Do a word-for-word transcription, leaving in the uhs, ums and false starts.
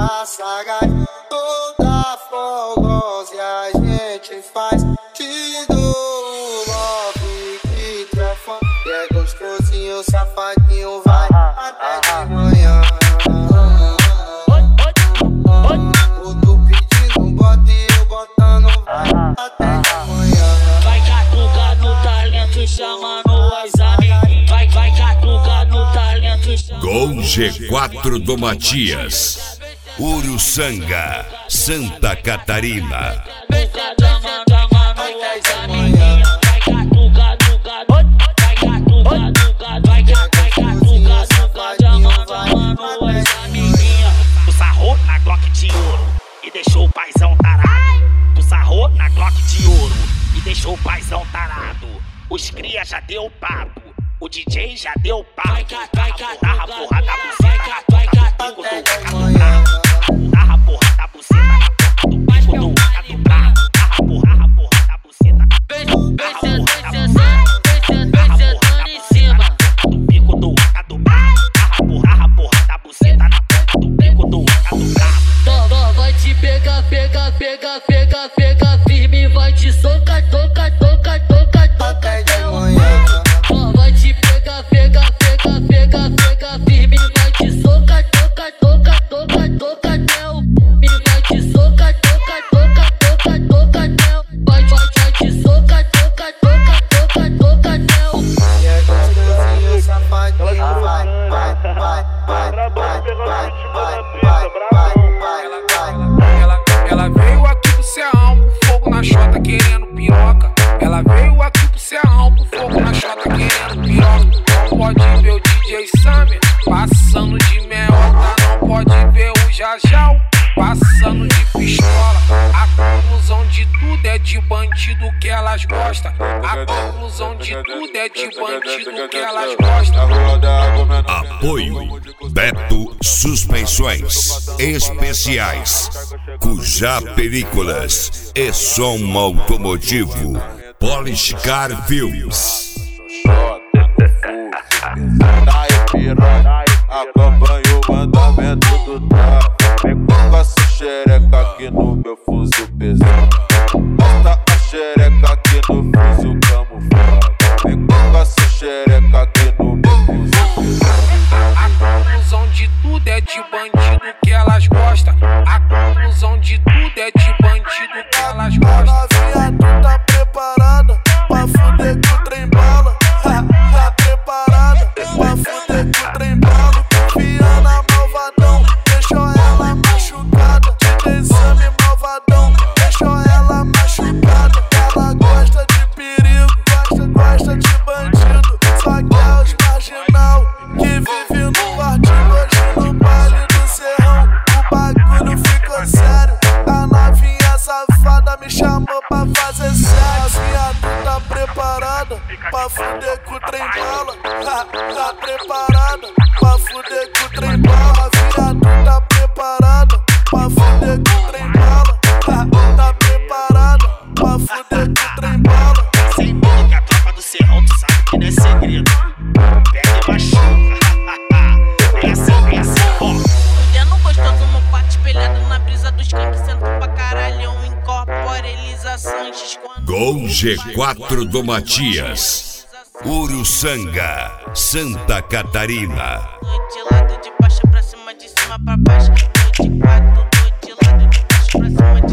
toda sagaz, toda fogosa e a gente faz. Te dou love que tu é fã, e é gostosinho, safadinho, vai até de manhã. O tu pedindo bota e eu botando, vai até de manhã. Vai catuca no talento, chamando as amigas. Vai, vai catuca no talento, chamando. Gol G quatro do Matias, Uruçanga, Santa Catarina. Tu sarrou na Glock de ouro e deixou o paizão tarado. Tu sarrou na Glock de ouro e deixou o paizão tarado. Os cria já deu papo, o D J já deu papo. Vai cá, dá a porra da buceta, vai cá, pico do vaca do brabo. Dá a porra da buceta, do pico do vaca do brabo. Dá a porra, a porra da buceta, dá a porra da buceta, dá a porra da buceta, do pico do vaca do brabo. Dá a porra, a porra da buceta, do pico do vaca do brabo. Tó, vai te pegar, pegar, pegar, pegar, pegar firme, vai te socar, tocar, tocar, tocar, tocar até o manhã. Tó, vai te pegar, pegar, pegar, pegar, pegar firme, vai te socar, tocar, tocar, tocar, tocar até o. Me vai te socar, tocar, tocar, tocar, tocar até o. Vai, vai, vai te socar, tocar, tocar, tocar, tocar até o. E é gostosinho, safadinho, vai, vai, vai, vai, vai, vai, vai, vai, vai, vai, vai. Ela, ela veio aqui pro Serrão, pro fogo na chota querendo piroca. Ela veio aqui pro Serrão, pro fogo na chota querendo piroca. Não pode ver o D J Sammy passando de meota. Não pode ver o Jajal passando de pistola. A conclusão de tudo é de bandido que elas gostam. A conclusão de tudo é de bandido que elas gostam. Apoio Beto Suspensões Especiais, Cujá Películas e Som Automotivo, Polishcar Filmes. Daí piranha, acompanha o mandamento do tapa. Vem com essa xereca aqui no meu fuzil pesado. Bota a xereca aqui no fuzil camuflado. Vem com essa xereca aqui no meu fuzil pesado. A conclusão de tudo é de bandido que elas gostam. A conclusão de tudo é de bandido que elas gostam. Novinha, tu tá preparada pra fuder com o trem bala? Tá preparada pra fuder com o trem bala? Viana malvadão, deixou ela machucada. Te exame malvadão, deixou ela machucada. Ela gosta de perigo, gosta, gosta de bandido. Só quer os marginal que vive no quartinho. Hoje no baile do Serrão o bagulho ficou sério. A novinha safada me chamou pra fazer sério. Novinha, tu tá preparada pra fuder com o trem bala? Tá preparada pra fuder com o trem bala? Novinha, tu tá preparada pra fuder com o trem bala? Tá preparada pra fuder com o trem bala? Sem medo que a tropa do Serrão, tu sabe que não é segredo. Pega e machuca. É assim, é assim, ó. Fudendo gostoso no quarto, espelhado na brisa dos cantos, sento pra caralho, incorpora Elisa Sanches quando... Gol G quatro do Matias, Uruçanga, Santa Catarina. Tô de lado de baixo pra cima, de cima pra baixo. Tô de quatro, tô de lado de baixo pra cima.